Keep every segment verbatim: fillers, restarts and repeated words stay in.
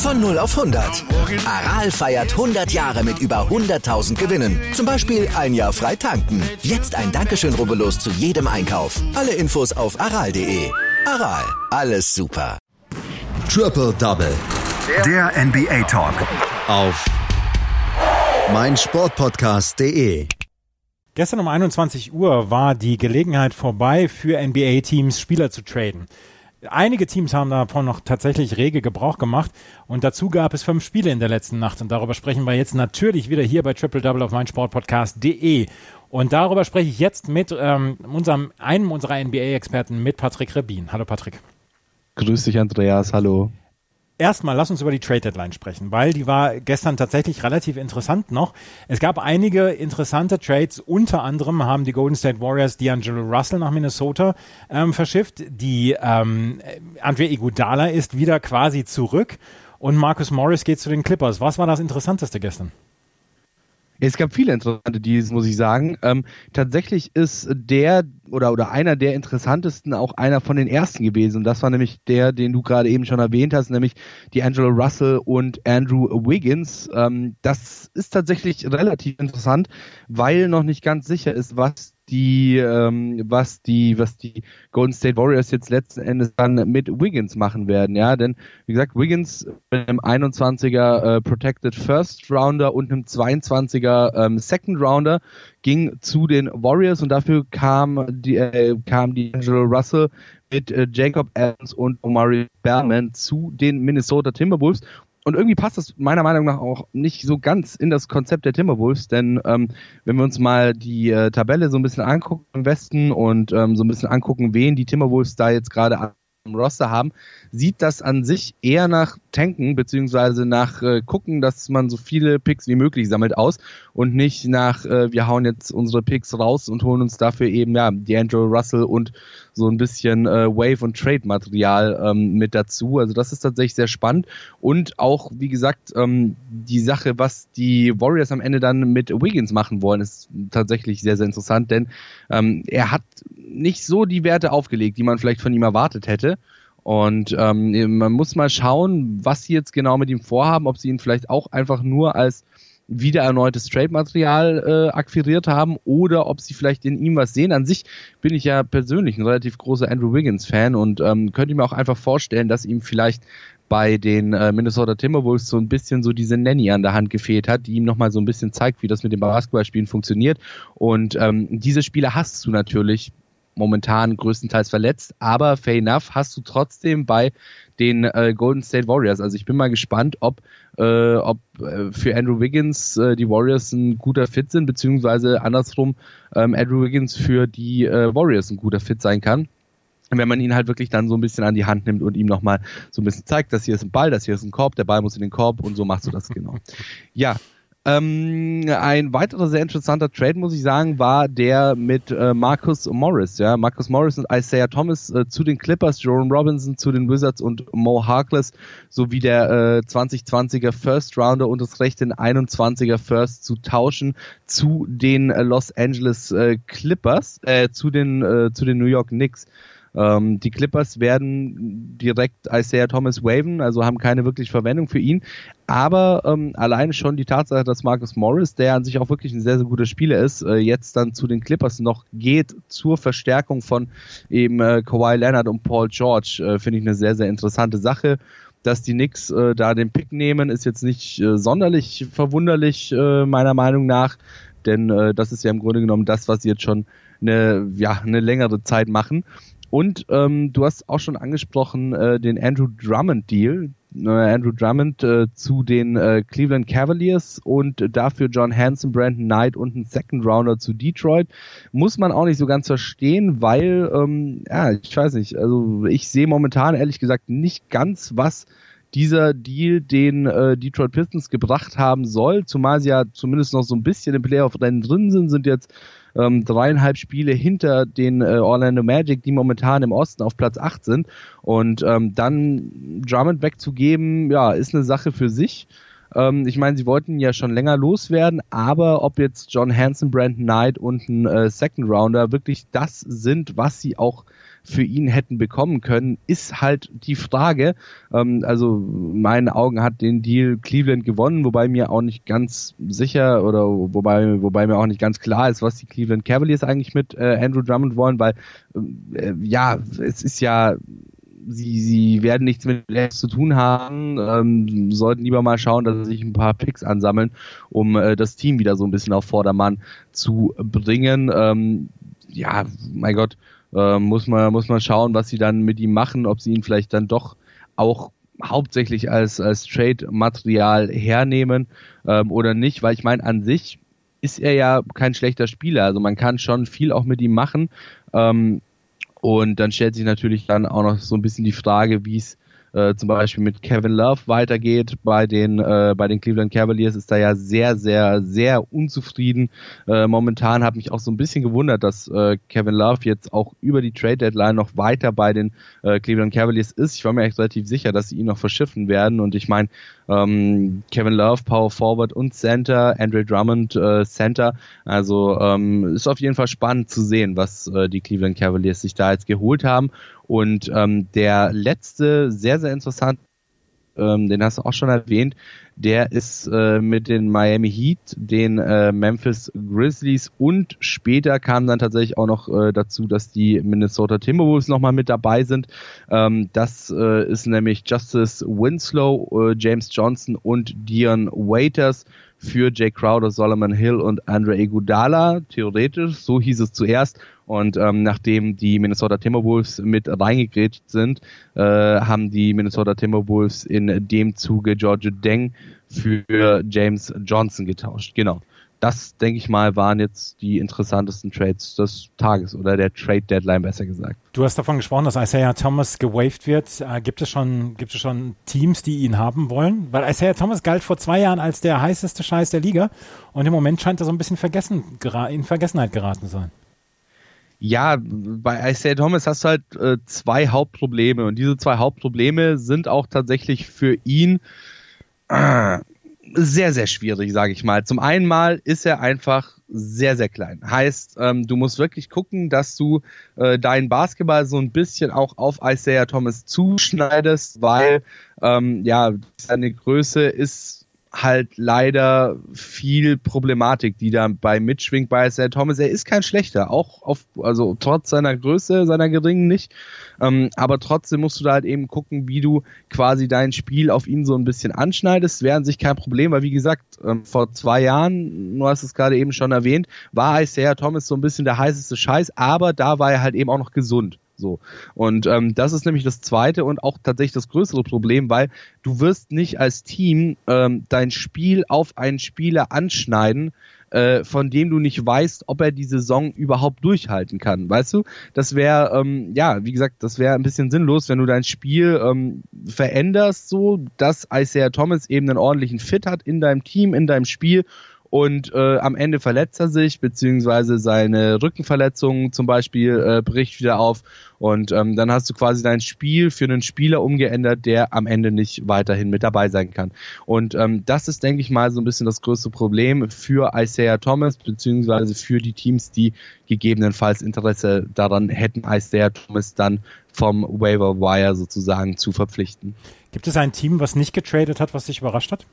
Von null auf hundert. Aral feiert hundert Jahre mit über hunderttausend Gewinnen. Zum Beispiel ein Jahr frei tanken. Jetzt ein Dankeschön, rubbellos zu jedem Einkauf. Alle Infos auf aral punkt de. Aral, alles super. Triple Double. Der N B A Talk. Auf meinsportpodcast punkt de. Gestern um einundzwanzig Uhr war die Gelegenheit vorbei, für N B A-Teams Spieler zu traden. Einige Teams haben davon noch tatsächlich rege Gebrauch gemacht und dazu gab es fünf Spiele in der letzten Nacht und darüber sprechen wir jetzt natürlich wieder hier bei Triple Double auf meinsportpodcast punkt de und darüber spreche ich jetzt mit ähm, unserem, einem unserer N B A-Experten, mit Patrick Rebin. Hallo Patrick. Grüß dich Andreas, hallo. Erstmal lass uns über die Trade-Deadline sprechen, weil die war gestern tatsächlich relativ interessant noch. Es gab einige interessante Trades, unter anderem haben die Golden State Warriors D'Angelo Russell nach Minnesota ähm, verschifft. Die ähm, Andre Iguodala ist wieder quasi zurück und Marcus Morris geht zu den Clippers. Was war das Interessanteste gestern? Es gab viele interessante Deals, muss ich sagen. Ähm, tatsächlich ist der oder oder einer der interessantesten auch einer von den ersten gewesen. Und das war nämlich der, den du gerade eben schon erwähnt hast, nämlich D'Angelo Russell und Andrew Wiggins. Ähm, das ist tatsächlich relativ interessant, weil noch nicht ganz sicher ist, was die ähm, was die was die Golden State Warriors jetzt letzten Endes dann mit Wiggins machen werden, ja, denn wie gesagt, Wiggins mit einem einundzwanziger äh, Protected First Rounder und einem zweiundzwanziger ähm, Second Rounder ging zu den Warriors und dafür kam die äh, kam die D'Angelo Russell mit äh, Jacob Adams und Omari Spellman zu den Minnesota Timberwolves. Und irgendwie passt das meiner Meinung nach auch nicht so ganz in das Konzept der Timberwolves, denn ähm, wenn wir uns mal die äh, Tabelle so ein bisschen angucken im Westen und ähm, so ein bisschen angucken, wen die Timberwolves da jetzt gerade am Roster haben, sieht das an sich eher nach Tanken, beziehungsweise nach äh, gucken, dass man so viele Picks wie möglich sammelt aus und nicht nach, äh, wir hauen jetzt unsere Picks raus und holen uns dafür eben, ja, D'Angelo Russell und so ein bisschen äh, Wave- und Trade-Material ähm, mit dazu. Also das ist tatsächlich sehr spannend und auch, wie gesagt, ähm, die Sache, was die Warriors am Ende dann mit Wiggins machen wollen, ist tatsächlich sehr, sehr interessant, denn ähm, er hat nicht so die Werte aufgelegt, die man vielleicht von ihm erwartet hätte. Und ähm, man muss mal schauen, was sie jetzt genau mit ihm vorhaben, ob sie ihn vielleicht auch einfach nur als wieder erneutes Trade-Material äh, akquiriert haben oder ob sie vielleicht in ihm was sehen. An sich bin ich ja persönlich ein relativ großer Andrew Wiggins-Fan und ähm, könnte mir auch einfach vorstellen, dass ihm vielleicht bei den äh, Minnesota Timberwolves so ein bisschen so diese Nanny an der Hand gefehlt hat, die ihm nochmal so ein bisschen zeigt, wie das mit dem Basketballspielen funktioniert. Und ähm, diese Spieler hast du natürlich momentan größtenteils verletzt, aber fair enough hast du trotzdem bei den äh, Golden State Warriors. Also ich bin mal gespannt, ob äh, ob äh, für Andrew Wiggins äh, die Warriors ein guter Fit sind, beziehungsweise andersrum ähm, Andrew Wiggins für die äh, Warriors ein guter Fit sein kann. Wenn man ihn halt wirklich dann so ein bisschen an die Hand nimmt und ihm nochmal so ein bisschen zeigt, das hier ist ein Ball, das hier ist ein Korb, der Ball muss in den Korb und so machst du das genau. Ja, Ähm, ein weiterer sehr interessanter Trade, muss ich sagen, war der mit äh, Marcus Morris. Ja, Marcus Morris und Isaiah Thomas äh, zu den Clippers, Jerome Robinson zu den Wizards und Mo Harkless sowie der äh, zwanzig zwanziger First Rounder und das Recht, den einundzwanziger First zu tauschen zu den äh, Los Angeles äh, Clippers, äh, zu den äh, zu den New York Knicks. Ähm, die Clippers werden direkt Isaiah Thomas waven, also haben keine wirkliche Verwendung für ihn. Aber ähm, alleine schon die Tatsache, dass Marcus Morris, der an sich auch wirklich ein sehr, sehr guter Spieler ist, äh, jetzt dann zu den Clippers noch geht zur Verstärkung von eben äh, Kawhi Leonard und Paul George, äh, finde ich eine sehr, sehr interessante Sache. Dass die Knicks äh, da den Pick nehmen, ist jetzt nicht äh, sonderlich verwunderlich, äh, meiner Meinung nach. Denn äh, das ist ja im Grunde genommen das, was sie jetzt schon eine, ja, eine längere Zeit machen. Und ähm, du hast auch schon angesprochen äh, den Andrew Drummond-Deal. Äh, Andrew Drummond äh, zu den äh, Cleveland Cavaliers und äh, dafür John Hanson, Brandon Knight und ein Second Rounder zu Detroit. Muss man auch nicht so ganz verstehen, weil, ähm, ja, ich weiß nicht, also ich sehe momentan ehrlich gesagt nicht ganz, was dieser Deal den äh, Detroit Pistons gebracht haben soll, zumal sie ja zumindest noch so ein bisschen im Playoff-Rennen drin sind, sind jetzt ähm, dreieinhalb Spiele hinter den äh, Orlando Magic, die momentan im Osten auf Platz acht sind und ähm, dann Drummond wegzugeben, ja, ist eine Sache für sich. Ähm, ich meine, sie wollten ja schon länger loswerden, aber ob jetzt John Hanson, Brandon Knight und ein äh, Second Rounder wirklich das sind, was sie auch für ihn hätten bekommen können, ist halt die Frage. Ähm, also in meinen Augen hat den Deal Cleveland gewonnen, wobei mir auch nicht ganz sicher oder wobei wobei mir auch nicht ganz klar ist, was die Cleveland Cavaliers eigentlich mit äh, Andrew Drummond wollen, weil äh, ja, es ist ja Sie, sie werden nichts mit Labs zu tun haben, ähm, sollten lieber mal schauen, dass sie sich ein paar Picks ansammeln, um äh, das Team wieder so ein bisschen auf Vordermann zu bringen. Ähm, ja, mein Gott, äh, muss man muss man schauen, was sie dann mit ihm machen, ob sie ihn vielleicht dann doch auch hauptsächlich als als Trade-Material hernehmen ähm, oder nicht, weil ich meine, an sich ist er ja kein schlechter Spieler, also man kann schon viel auch mit ihm machen. Ähm, Und dann stellt sich natürlich dann auch noch so ein bisschen die Frage, wie es äh, zum Beispiel mit Kevin Love weitergeht. Bei den äh, bei den Cleveland Cavaliers ist da ja sehr, sehr, sehr unzufrieden. Äh, momentan hat mich auch so ein bisschen gewundert, dass äh, Kevin Love jetzt auch über die Trade-Deadline noch weiter bei den äh, Cleveland Cavaliers ist. Ich war mir echt relativ sicher, dass sie ihn noch verschiffen werden. Und ich meine, ähm, Kevin Love, Power Forward und Center, Andre Drummond, äh, Center. Also ähm, ist auf jeden Fall spannend zu sehen, was äh, die Cleveland Cavaliers sich da jetzt geholt haben. Und ähm, der letzte, sehr, sehr interessant, ähm, den hast du auch schon erwähnt, der ist äh, mit den Miami Heat, den äh, Memphis Grizzlies und später kam dann tatsächlich auch noch äh, dazu, dass die Minnesota Timberwolves nochmal mit dabei sind. Ähm, das äh, ist nämlich Justice Winslow, äh, James Johnson und Dion Waiters für Jay Crowder, Solomon Hill und Andre Iguodala, theoretisch, so hieß es zuerst. Und ähm, nachdem die Minnesota Timberwolves mit reingegrätscht sind, äh, haben die Minnesota Timberwolves in dem Zuge George Deng für James Johnson getauscht. Genau. Das, denke ich mal, waren jetzt die interessantesten Trades des Tages oder der Trade-Deadline, besser gesagt. Du hast davon gesprochen, dass Isaiah Thomas gewaved wird. Äh, gibt es schon, gibt es schon Teams, die ihn haben wollen? Weil Isaiah Thomas galt vor zwei Jahren als der heißeste Scheiß der Liga und im Moment scheint er so ein bisschen vergessen, in Vergessenheit geraten zu sein. Ja, bei Isaiah Thomas hast du halt äh, zwei Hauptprobleme und diese zwei Hauptprobleme sind auch tatsächlich für ihn äh, sehr, sehr schwierig, sage ich mal. Zum einen mal ist er einfach sehr, sehr klein. Heißt, ähm, du musst wirklich gucken, dass du äh, deinen Basketball so ein bisschen auch auf Isaiah Thomas zuschneidest, weil ähm, ja seine Größe ist halt leider viel Problematik, die da bei mitschwingt bei Isaiah Thomas. Er ist kein schlechter, auch auf, also trotz seiner Größe, seiner geringen nicht, ähm, aber trotzdem musst du da halt eben gucken, wie du quasi dein Spiel auf ihn so ein bisschen anschneidest. Wäre an sich kein Problem, weil wie gesagt, ähm, vor zwei Jahren, du hast es gerade eben schon erwähnt, war Isaiah Thomas so ein bisschen der heißeste Scheiß, aber da war er halt eben auch noch gesund. So. Und ähm, das ist nämlich das zweite und auch tatsächlich das größere Problem, weil du wirst nicht als Team ähm, dein Spiel auf einen Spieler anschneiden, äh, von dem du nicht weißt, ob er die Saison überhaupt durchhalten kann. Weißt du? Das wäre, ähm, ja, wie gesagt, das wäre ein bisschen sinnlos, wenn du dein Spiel ähm, veränderst, so dass Isaiah Thomas eben einen ordentlichen Fit hat in deinem Team, in deinem Spiel. Und äh, am Ende verletzt er sich, beziehungsweise seine Rückenverletzung zum Beispiel äh, bricht wieder auf. Und ähm, dann hast du quasi dein Spiel für einen Spieler umgeändert, der am Ende nicht weiterhin mit dabei sein kann. Und ähm, das ist, denke ich mal, so ein bisschen das größte Problem für Isaiah Thomas, beziehungsweise für die Teams, die gegebenenfalls Interesse daran hätten, Isaiah Thomas dann vom Waiver Wire sozusagen zu verpflichten. Gibt es ein Team, was nicht getradet hat, was dich überrascht hat?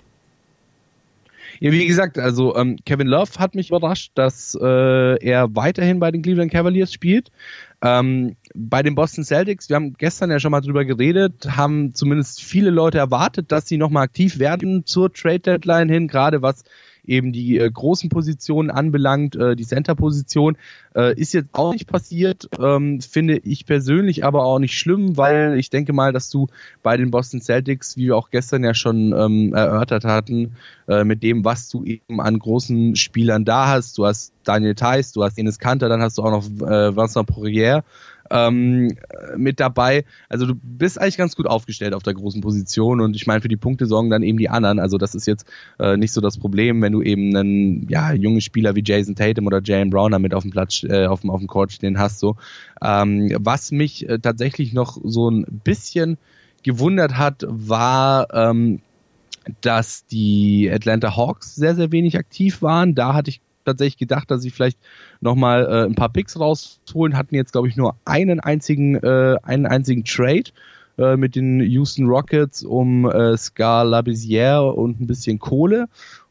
Ja, wie gesagt, also ähm, Kevin Love hat mich überrascht, dass äh, er weiterhin bei den Cleveland Cavaliers spielt. Ähm, bei den Boston Celtics, wir haben gestern ja schon mal drüber geredet, haben zumindest viele Leute erwartet, dass sie nochmal aktiv werden zur Trade-Deadline hin, gerade was eben die äh, großen Positionen anbelangt, äh, die Center-Position, äh, ist jetzt auch nicht passiert, ähm, finde ich persönlich aber auch nicht schlimm, weil ich denke mal, dass du bei den Boston Celtics, wie wir auch gestern ja schon ähm, erörtert hatten, äh, mit dem, was du eben an großen Spielern da hast, du hast Daniel Theis, du hast Enes Kanter, dann hast du auch noch äh, Vincent Poirier, Ähm, mit dabei. Also du bist eigentlich ganz gut aufgestellt auf der großen Position und ich meine, für die Punkte sorgen dann eben die anderen. Also das ist jetzt äh, nicht so das Problem, wenn du eben einen ja, jungen Spieler wie Jason Tatum oder Jaylen Brown mit auf dem Platz, äh, auf dem, auf dem Court stehen hast. So. Ähm, was mich äh, tatsächlich noch so ein bisschen gewundert hat, war ähm, dass die Atlanta Hawks sehr, sehr wenig aktiv waren. Da hatte ich tatsächlich gedacht, dass sie vielleicht nochmal äh, ein paar Picks rausholen, hatten jetzt, glaube ich, nur einen einzigen, äh, einen einzigen Trade äh, mit den Houston Rockets um äh, Scar Labissière und ein bisschen Kohle.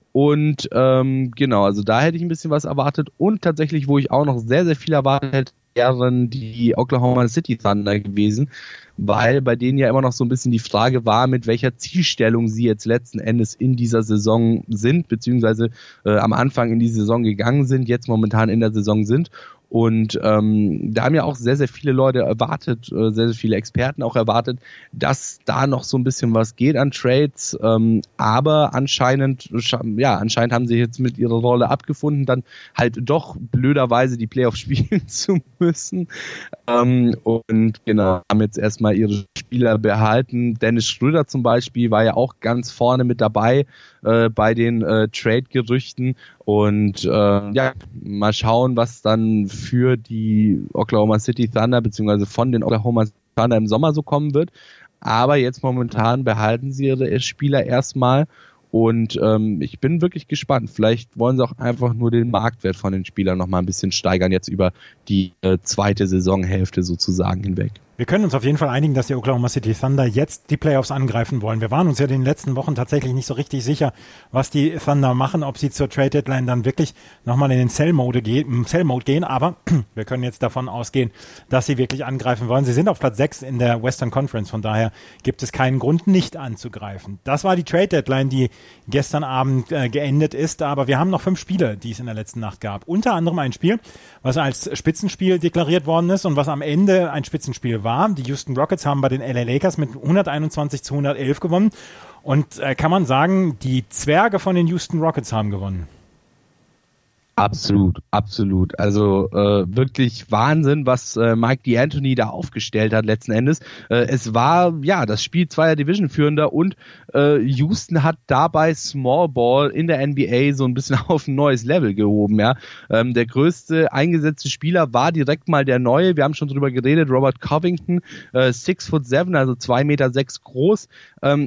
Und ähm, genau, also da hätte ich ein bisschen was erwartet. Und tatsächlich, wo ich auch noch sehr, sehr viel erwartet hätte, wären die Oklahoma City Thunder gewesen, weil bei denen ja immer noch so ein bisschen die Frage war, mit welcher Zielstellung sie jetzt letzten Endes in dieser Saison sind, beziehungsweise äh, am Anfang in die Saison gegangen sind, jetzt momentan in der Saison sind. Und ähm, da haben ja auch sehr, sehr viele Leute erwartet, äh, sehr, sehr viele Experten auch erwartet, dass da noch so ein bisschen was geht an Trades. Ähm, aber anscheinend, ja, anscheinend haben sie jetzt mit ihrer Rolle abgefunden, dann halt doch blöderweise die Playoffs spielen zu müssen. Ähm, und genau, haben jetzt erstmal ihre Spieler behalten. Dennis Schröder zum Beispiel war ja auch ganz vorne mit dabei äh, bei den äh, Trade-Gerüchten. Und äh, ja, mal schauen, was dann für die Oklahoma City Thunder beziehungsweise von den Oklahoma Thunder im Sommer so kommen wird. Aber jetzt momentan behalten sie ihre Spieler erstmal. Und ähm, ich bin wirklich gespannt. Vielleicht wollen sie auch einfach nur den Marktwert von den Spielern noch mal ein bisschen steigern, jetzt über die äh, zweite Saisonhälfte sozusagen hinweg. Wir können uns auf jeden Fall einigen, dass die Oklahoma City Thunder jetzt die Playoffs angreifen wollen. Wir waren uns ja in den letzten Wochen tatsächlich nicht so richtig sicher, was die Thunder machen, ob sie zur Trade Deadline dann wirklich nochmal in den Sell-Mode gehen, Sell-Mode gehen, aber wir können jetzt davon ausgehen, dass sie wirklich angreifen wollen. Sie sind auf Platz sechs in der Western Conference, von daher gibt es keinen Grund, nicht anzugreifen. Das war die Trade Deadline, die gestern Abend äh, geendet ist, aber wir haben noch fünf Spiele, die es in der letzten Nacht gab. Unter anderem ein Spiel, was als Spitzenspiel deklariert worden ist und was am Ende ein Spitzenspiel war. Die Houston Rockets haben bei den L A Lakers mit hunderteinundzwanzig zu hundertelf gewonnen. Und äh, kann man sagen, die Zwerge von den Houston Rockets haben gewonnen. Absolut, absolut. Also äh, wirklich Wahnsinn, was äh, Mike D'Antoni da aufgestellt hat letzten Endes. Äh, es war ja das Spiel zweier Division-Führender und äh, Houston hat dabei Small Ball in der N B A so ein bisschen auf ein neues Level gehoben. Ja, ähm, der größte eingesetzte Spieler war direkt mal der neue. Wir haben schon drüber geredet, Robert Covington, äh, six foot seven, also zwei Meter sechs groß. Ähm,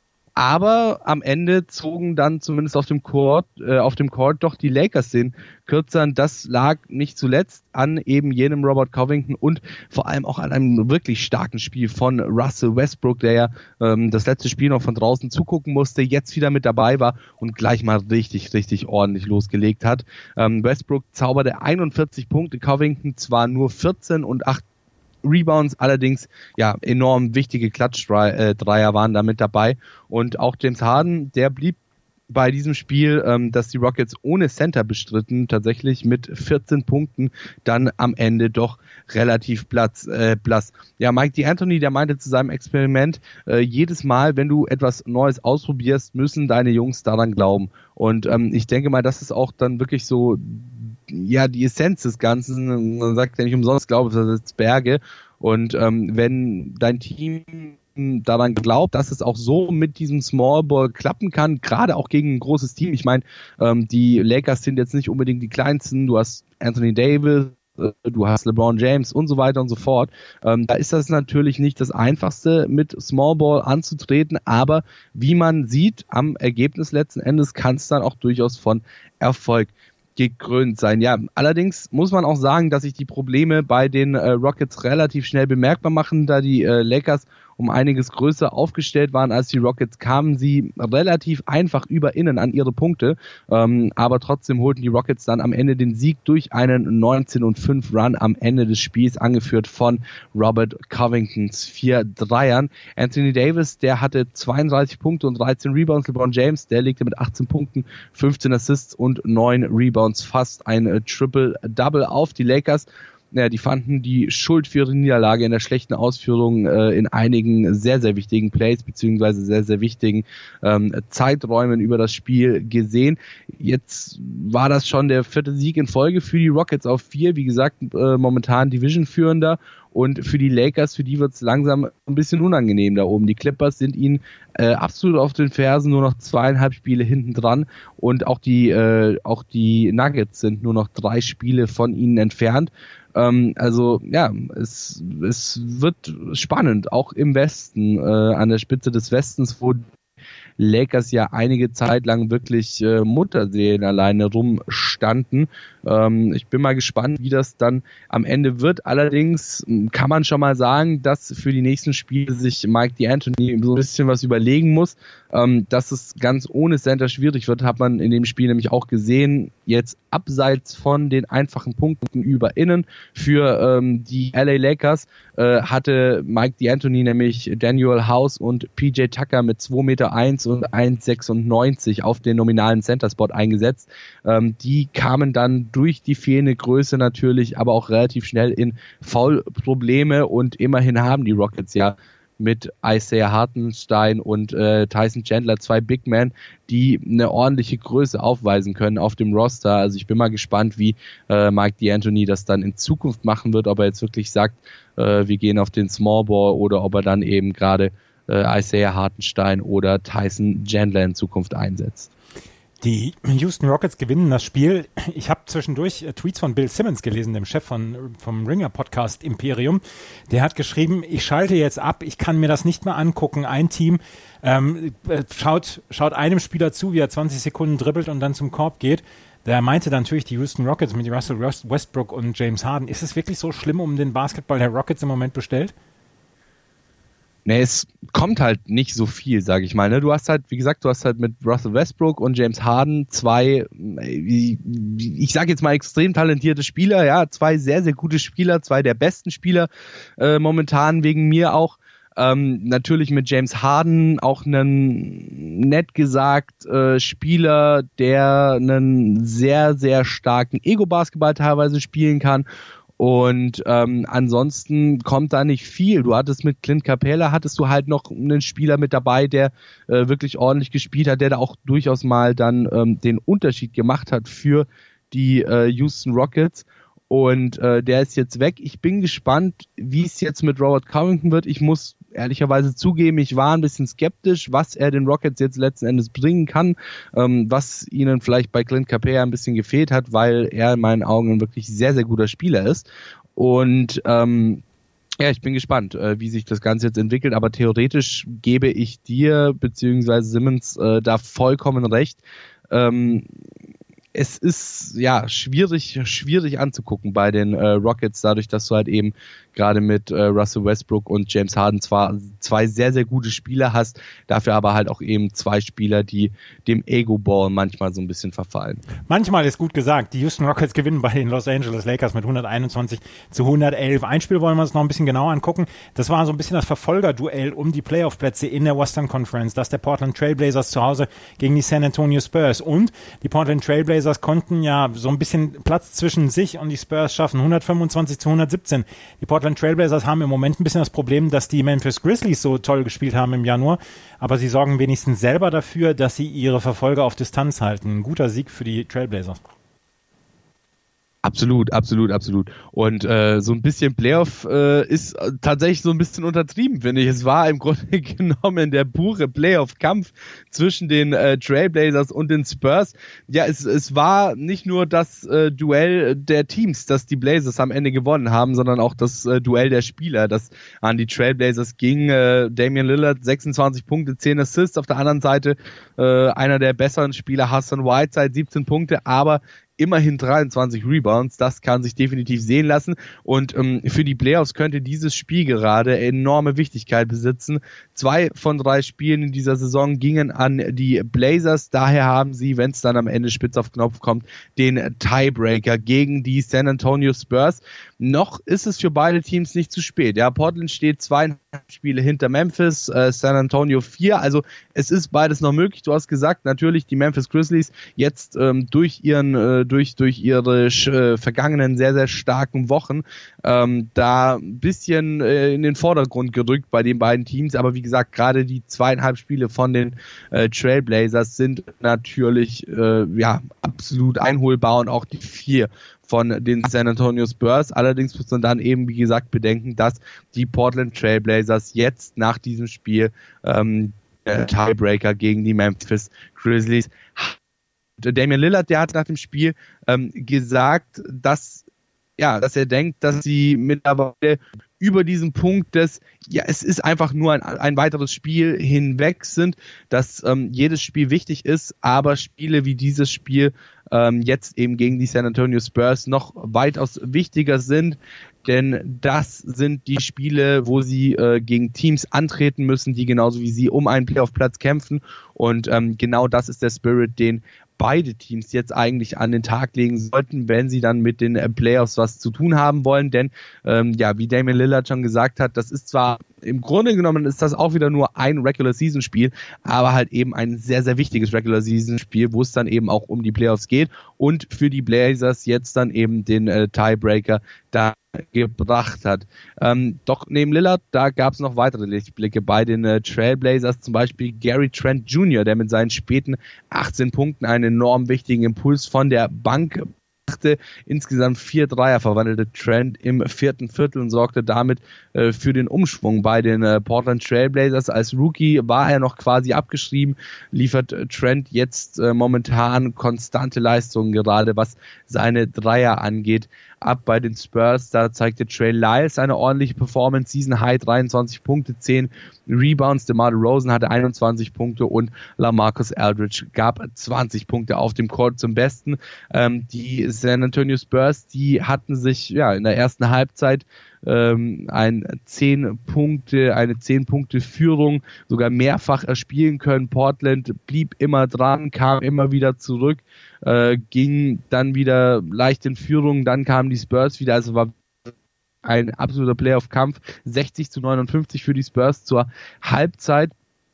Aber am Ende zogen dann zumindest auf dem Court, äh, auf dem Court doch die Lakers den Kürzern. Das lag nicht zuletzt an eben jenem Robert Covington und vor allem auch an einem wirklich starken Spiel von Russell Westbrook, der ja ähm, das letzte Spiel noch von draußen zugucken musste, jetzt wieder mit dabei war und gleich mal richtig, richtig ordentlich losgelegt hat. Ähm, Westbrook zauberte einundvierzig Punkte, Covington zwar nur vierzehn und acht Rebounds, allerdings ja enorm wichtige Klatsch-Dreier waren da mit dabei und auch James Harden, der blieb bei diesem Spiel, ähm, dass die Rockets ohne Center bestritten, tatsächlich mit vierzehn Punkten dann am Ende doch relativ Platz, äh, blass. Ja, Mike D'Antoni, der meinte zu seinem Experiment, äh, jedes Mal, wenn du etwas Neues ausprobierst, müssen deine Jungs daran glauben. Und ähm, ich denke mal, das ist auch dann wirklich so ja die Essenz des Ganzen. Man sagt ja nicht umsonst, glaube ich, das ist Berge. Und ähm, wenn dein Team daran glaubt, dass es auch so mit diesem Small Ball klappen kann, gerade auch gegen ein großes Team. Ich meine, ähm, die Lakers sind jetzt nicht unbedingt die kleinsten. Du hast Anthony Davis, äh, du hast LeBron James und so weiter und so fort. Ähm, da ist das natürlich nicht das Einfachste, mit Small Ball anzutreten, aber wie man sieht, am Ergebnis letzten Endes kann es dann auch durchaus von Erfolg gekrönt sein. Ja, allerdings muss man auch sagen, dass sich die Probleme bei den äh, Rockets relativ schnell bemerkbar machen, da die äh, Lakers um einiges größer aufgestellt waren als die Rockets, kamen sie relativ einfach über innen an ihre Punkte, ähm, aber trotzdem holten die Rockets dann am Ende den Sieg durch einen neunzehn und fünf Run am Ende des Spiels, angeführt von Robert Covingtons vier Dreiern. Anthony Davis, der hatte zweiunddreißig Punkte und dreizehn Rebounds. LeBron James, der legte mit achtzehn Punkten, fünfzehn Assists und neun Rebounds fast ein äh, Triple-Double auf. Die Lakers, ja, die fanden die Schuld für ihre Niederlage in der schlechten Ausführung äh, in einigen sehr, sehr wichtigen Plays beziehungsweise sehr, sehr wichtigen ähm, Zeiträumen über das Spiel gesehen. Jetzt war das schon der vierte Sieg in Folge für die Rockets auf vier. Wie gesagt, äh, momentan Division-Führender. Und für die Lakers, für die wird es langsam ein bisschen unangenehm da oben. Die Clippers sind ihnen äh, absolut auf den Fersen, nur noch zweieinhalb Spiele hinten dran. Und auch die, äh, auch die Nuggets sind nur noch drei Spiele von ihnen entfernt. Ähm, also ja, es, es wird spannend, auch im Westen, äh, an der Spitze des Westens, wo Lakers ja einige Zeit lang wirklich äh, Mutterseelen alleine rumstanden. Ähm, ich bin mal gespannt, wie das dann am Ende wird. Allerdings kann man schon mal sagen, dass für die nächsten Spiele sich Mike D'Antoni so ein bisschen was überlegen muss. Ähm, dass es ganz ohne Center schwierig wird, hat man in dem Spiel nämlich auch gesehen. Jetzt abseits von den einfachen Punkten über innen für ähm, die L A Lakers äh, hatte Mike D'Antoni nämlich Daniel House und P J Tucker mit zwei Meter eins und eins Komma sechsundneunzig auf den nominalen Center-Spot eingesetzt. Ähm, die kamen dann durch die fehlende Größe natürlich, aber auch relativ schnell in Foul-Probleme und immerhin haben die Rockets ja mit Isaiah Hartenstein und äh, Tyson Chandler zwei Big Men, die eine ordentliche Größe aufweisen können auf dem Roster. Also ich bin mal gespannt, wie äh, Mike D'Antoni das dann in Zukunft machen wird, ob er jetzt wirklich sagt, äh, wir gehen auf den Small Ball oder ob er dann eben gerade äh, Isaiah Hartenstein oder Tyson Chandler in Zukunft einsetzt. Die Houston Rockets gewinnen das Spiel. Ich habe zwischendurch Tweets von Bill Simmons gelesen, dem Chef von vom Ringer-Podcast Imperium. Der hat geschrieben, ich schalte jetzt ab, ich kann mir das nicht mehr angucken. Ein Team ähm, schaut, schaut einem Spieler zu, wie er zwanzig Sekunden dribbelt und dann zum Korb geht. Der meinte dann natürlich die Houston Rockets mit Russell Westbrook und James Harden. Ist es wirklich so schlimm um den Basketball der Rockets im Moment bestellt? Nee, es kommt halt nicht so viel, sage ich mal. Ne? Du hast halt, wie gesagt, du hast halt mit Russell Westbrook und James Harden zwei, ich sage jetzt mal extrem talentierte Spieler, ja, zwei sehr, sehr gute Spieler, zwei der besten Spieler äh, momentan wegen mir auch. Ähm, natürlich mit James Harden auch einen, nett gesagt, äh, Spieler, der einen sehr, sehr starken Ego-Basketball teilweise spielen kann. Und ähm, ansonsten kommt da nicht viel. Du hattest mit Clint Capela, hattest du halt noch einen Spieler mit dabei, der äh, wirklich ordentlich gespielt hat, der da auch durchaus mal dann ähm, den Unterschied gemacht hat für die äh, Houston Rockets. Und äh, der ist jetzt weg. Ich bin gespannt, wie es jetzt mit Robert Covington wird. Ich muss ehrlicherweise zugeben, ich war ein bisschen skeptisch, was er den Rockets jetzt letzten Endes bringen kann, ähm, was ihnen vielleicht bei Clint Capela ein bisschen gefehlt hat, weil er in meinen Augen ein wirklich sehr, sehr guter Spieler ist. Und ähm, ja, ich bin gespannt, äh, wie sich das Ganze jetzt entwickelt, aber theoretisch gebe ich dir beziehungsweise Simmons äh, da vollkommen recht. Ähm, Es ist ja schwierig, schwierig anzugucken bei den äh, Rockets, dadurch, dass du halt eben gerade mit äh, Russell Westbrook und James Harden zwar zwei sehr, sehr gute Spieler hast, dafür aber halt auch eben zwei Spieler, die dem Ego-Ball manchmal so ein bisschen verfallen. Manchmal ist gut gesagt. Die Houston Rockets gewinnen bei den Los Angeles Lakers mit hunderteinundzwanzig zu hundertelf. Ein Spiel wollen wir uns noch ein bisschen genauer angucken. Das war so ein bisschen das Verfolgerduell um die Playoff-Plätze in der Western Conference, das der Portland Trail Blazers zu Hause gegen die San Antonio Spurs. Und die Portland Trail Blazers konnten ja so ein bisschen Platz zwischen sich und die Spurs schaffen. hundertfünfundzwanzig zu hundertsiebzehn. Die Portland Trail Blazers haben im Moment ein bisschen das Problem, dass die Memphis Grizzlies so toll gespielt haben im Januar, aber sie sorgen wenigstens selber dafür, dass sie ihre Verfolger auf Distanz halten. Ein guter Sieg für die Trail Blazers. Absolut, absolut, absolut. Und äh, so ein bisschen Playoff äh, ist tatsächlich so ein bisschen untertrieben, finde ich. Es war im Grunde genommen der pure Playoff-Kampf zwischen den äh, Trailblazers und den Spurs. Ja, es, es war nicht nur das äh, Duell der Teams, das die Blazers am Ende gewonnen haben, sondern auch das äh, Duell der Spieler, das an die Trailblazers ging. Äh, Damian Lillard, sechsundzwanzig Punkte, zehn Assists. Auf der anderen Seite äh, einer der besseren Spieler, Hassan Whiteside, siebzehn Punkte, aber immerhin dreiundzwanzig Rebounds, das kann sich definitiv sehen lassen und ähm, für die Playoffs könnte dieses Spiel gerade enorme Wichtigkeit besitzen. Zwei von drei Spielen in dieser Saison gingen an die Blazers, daher haben sie, wenn es dann am Ende spitz auf Knopf kommt, den Tiebreaker gegen die San Antonio Spurs. Noch ist es für beide Teams nicht zu spät. Ja, Portland steht zweieinhalb Spiele hinter Memphis, äh, San Antonio vier, also es ist beides noch möglich. Du hast gesagt, natürlich die Memphis Grizzlies jetzt ähm, durch ihren äh, durch durch ihre äh, vergangenen sehr, sehr starken Wochen ähm, da ein bisschen äh, in den Vordergrund gerückt bei den beiden Teams, aber wie gesagt, gerade die zweieinhalb Spiele von den äh, Trailblazers sind natürlich äh, ja absolut einholbar und auch die vier von den San Antonio Spurs. Allerdings muss man dann eben, wie gesagt, bedenken, dass die Portland Trailblazers jetzt nach diesem Spiel ähm, äh, Tiebreaker gegen die Memphis Grizzlies. Damian Lillard, der hat nach dem Spiel ähm, gesagt, dass ja, dass er denkt, dass sie mittlerweile über diesen Punkt des, ja, es ist einfach nur ein, ein weiteres Spiel hinweg sind, dass ähm, jedes Spiel wichtig ist, aber Spiele wie dieses Spiel ähm, jetzt eben gegen die San Antonio Spurs noch weitaus wichtiger sind, denn das sind die Spiele, wo sie äh, gegen Teams antreten müssen, die genauso wie sie um einen Playoff-Platz kämpfen, und ähm, genau das ist der Spirit, den beide Teams jetzt eigentlich an den Tag legen sollten, wenn sie dann mit den Playoffs was zu tun haben wollen, denn ähm, ja, wie Damian Lillard schon gesagt hat, das ist zwar im Grunde genommen ist das auch wieder nur ein Regular-Season-Spiel, aber halt eben ein sehr, sehr wichtiges Regular-Season-Spiel, wo es dann eben auch um die Playoffs geht und für die Blazers jetzt dann eben den äh, Tiebreaker da gebracht hat. Ähm, doch neben Lillard, da gab es noch weitere Lichtblicke bei den äh, Trailblazers, zum Beispiel Gary Trent Junior, der mit seinen späten achtzehn Punkten einen enorm wichtigen Impuls von der Bank brachte. Insgesamt vier Dreier verwandelte Trent im vierten Viertel und sorgte damit äh, für den Umschwung bei den äh, Portland Trailblazers. Als Rookie war er noch quasi abgeschrieben, liefert äh, Trent jetzt äh, momentan konstante Leistungen, gerade was seine Dreier angeht. Ab bei den Spurs, da zeigte Trey Lyles eine ordentliche Performance, Season High, dreiundzwanzig Punkte, zehn Rebounds, DeMar DeRozan hatte einundzwanzig Punkte und LaMarcus Aldridge gab zwanzig Punkte auf dem Court zum Besten. Ähm, die San Antonio Spurs, die hatten sich ja in der ersten Halbzeit ähm, ein zehn Punkte, eine zehn Punkte Führung sogar mehrfach erspielen können. Portland blieb immer dran, kam immer wieder zurück, äh, ging dann wieder leicht in Führung, dann kamen die Spurs wieder, also war ein absoluter Playoff-Kampf, sechzig zu neunundfünfzig für die Spurs zur Halbzeit.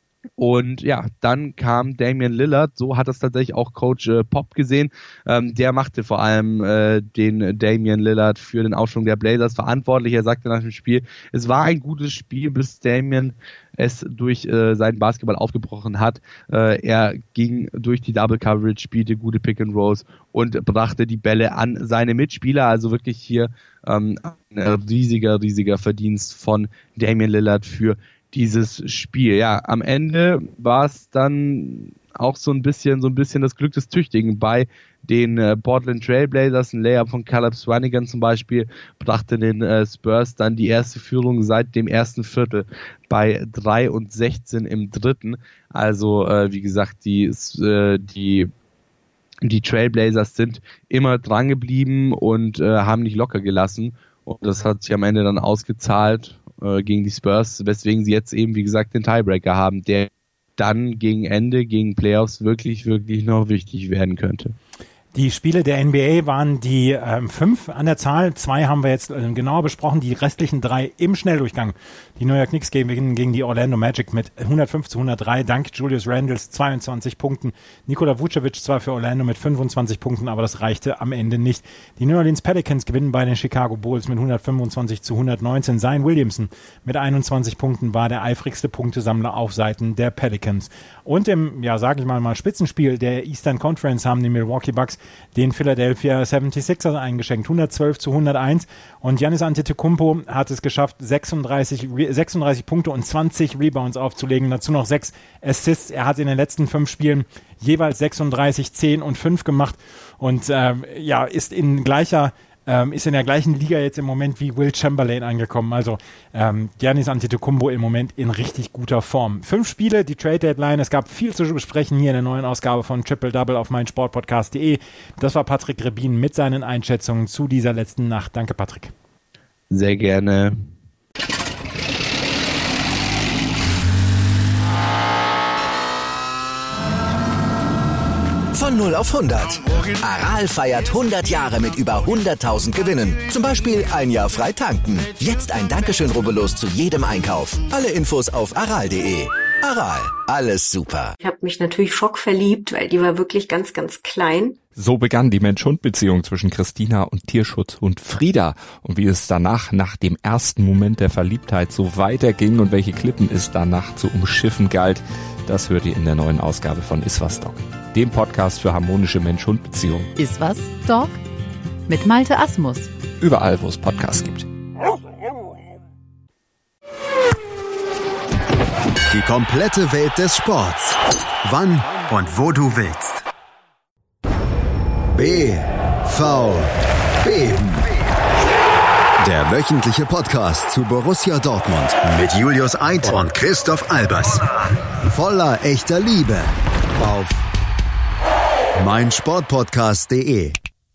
Und ja, dann kam Damian Lillard, so hat das tatsächlich auch Coach äh, Pop gesehen, ähm, der machte vor allem äh, den Damian Lillard für den Aufschwung der Blazers verantwortlich. Er sagte nach dem Spiel, es war ein gutes Spiel, bis Damian es durch äh, seinen Basketball aufgebrochen hat. Äh, er ging durch die Double Coverage, spielte gute Pick and Rolls und brachte die Bälle an seine Mitspieler, also wirklich hier ähm, ein riesiger, riesiger Verdienst von Damian Lillard für dieses Spiel. Ja, am Ende war es dann auch so ein bisschen, so ein bisschen das Glück des Tüchtigen bei den äh, Portland Trailblazers. Ein Layup von Caleb Swanigan zum Beispiel brachte den äh, Spurs dann die erste Führung seit dem ersten Viertel bei drei und sechzehn im dritten. Also, äh, wie gesagt, die, äh, die die Trailblazers sind immer dran geblieben und äh, haben nicht locker gelassen. Und das hat sich am Ende dann ausgezahlt äh, gegen die Spurs, weswegen sie jetzt eben, wie gesagt, den Tiebreaker haben, der dann gegen Ende, gegen Playoffs wirklich, wirklich noch wichtig werden könnte. Die Spiele der N B A waren die ähm, fünf an der Zahl. Zwei haben wir jetzt äh, genauer besprochen. Die restlichen drei im Schnelldurchgang. Die New York Knicks gegen, gegen die Orlando Magic mit hundertfünf zu hundertdrei dank Julius Randles zweiundzwanzig Punkten. Nikola Vucevic zwar für Orlando mit fünfundzwanzig Punkten, aber das reichte am Ende nicht. Die New Orleans Pelicans gewinnen bei den Chicago Bulls mit hundertfünfundzwanzig zu hundertneunzehn. Zion Williamson mit einundzwanzig Punkten war der eifrigste Punktesammler auf Seiten der Pelicans. Und im, ja, sag ich mal, mal Spitzenspiel der Eastern Conference haben die Milwaukee Bucks den Philadelphia seventy-sixers eingeschenkt, hundertzwölf zu hunderteins, und Giannis Antetokounmpo hat es geschafft, sechsunddreißig, sechsunddreißig Punkte und zwanzig Rebounds aufzulegen, dazu noch sechs Assists. Er hat in den letzten fünf Spielen jeweils sechsunddreißig, zehn und fünf gemacht und äh, ja, ist in gleicher Ähm, ist in der gleichen Liga jetzt im Moment wie Will Chamberlain angekommen. Also ähm, Giannis Antetokounmpo im Moment in richtig guter Form. Fünf Spiele, die Trade Deadline. Es gab viel zu besprechen hier in der neuen Ausgabe von Triple Double auf meinsportpodcast punkt de. Das war Patrick Rebin mit seinen Einschätzungen zu dieser letzten Nacht. Danke, Patrick. Sehr gerne. Von null auf hundert. Aral feiert hundert Jahre mit über hunderttausend Gewinnen. Zum Beispiel ein Jahr frei tanken. Jetzt ein Dankeschön, rubbellos zu jedem Einkauf. Alle Infos auf aral punkt de. Aral, alles super. Ich habe mich natürlich schockverliebt, weil die war wirklich ganz, ganz klein. So begann die Mensch-Hund-Beziehung zwischen Christina und Tierschutzhund Frieda. Und wie es danach, nach dem ersten Moment der Verliebtheit, so weiterging und welche Klippen es danach zu umschiffen galt, das hört ihr in der neuen Ausgabe von Iswas Dog, dem Podcast für harmonische Mensch-Hund-Beziehungen. Iswas Dog mit Malte Asmus. Überall, wo es Podcasts gibt. Die komplette Welt des Sports. Wann und wo du willst. B V B. Der wöchentliche Podcast zu Borussia Dortmund mit Julius Eid und Christoph Albers. Voller echter Liebe auf meinsportpodcast punkt de.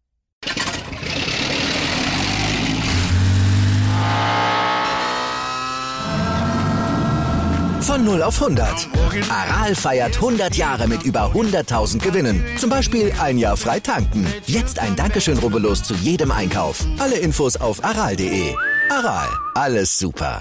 Von null auf hundert. Aral feiert hundert Jahre mit über hunderttausend Gewinnen. Zum Beispiel ein Jahr frei tanken. Jetzt ein Dankeschön, rubbellos zu jedem Einkauf. Alle Infos auf aral punkt de. Aral, alles super.